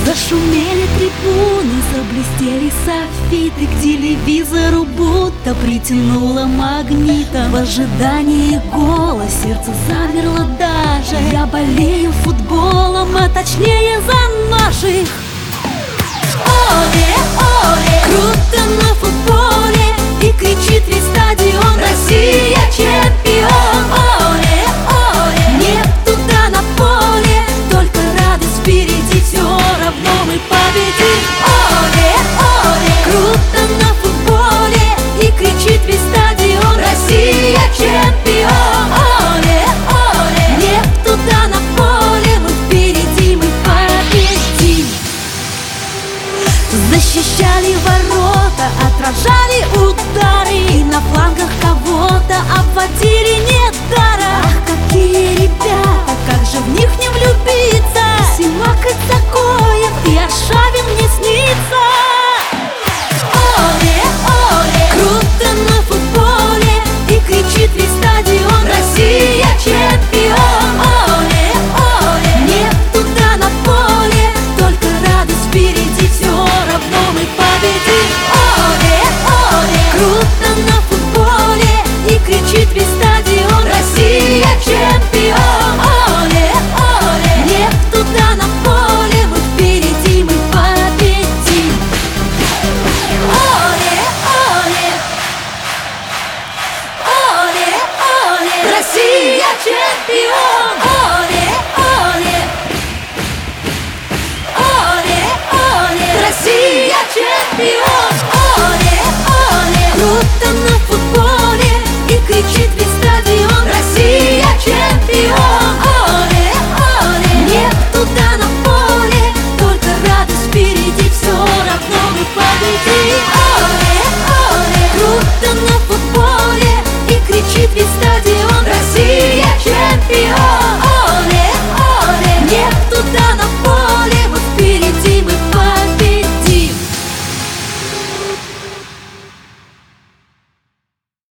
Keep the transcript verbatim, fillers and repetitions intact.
Зашумели трибуны, заблестели софиты, к телевизору будто притянуло магнитом. В ожидании гола сердце замерло даже. Я болею футболом, а точнее за наших. Оле, оле, круто на футболе, и кричит весь стадион: Россия чемпион! Оле, оле, нет туда на поле, только радость впереди, все равно мы победим. Оле, оле, круто на футболе, и кричит весь стадион: Россия чемпион! Оле, оле, нет туда на поле, мы впереди, мы победим. Защищали ворота, отражали удары, и на флангах кого-то обводили недара. Ах, какие ребята, как же в них не влюбиться! Симак и Цакоев, и Аршавин мне снится. Оле, оле, круто на футболе, и кричит весь стадион: Россия чемпион! Оле, оле, нет туда на поле, только радость впереди, все равно мы победим. Оле, оле, круто на футболе, и кричит весь стадион: Россия чемпион! Оле, оле, нет туда на поле, мы впереди, мы победим. Оле, оле, оле, оле, Россия чемпион! Оле, оле, оле, оле, Россия чемпион! Оле, оле, круто на футболе,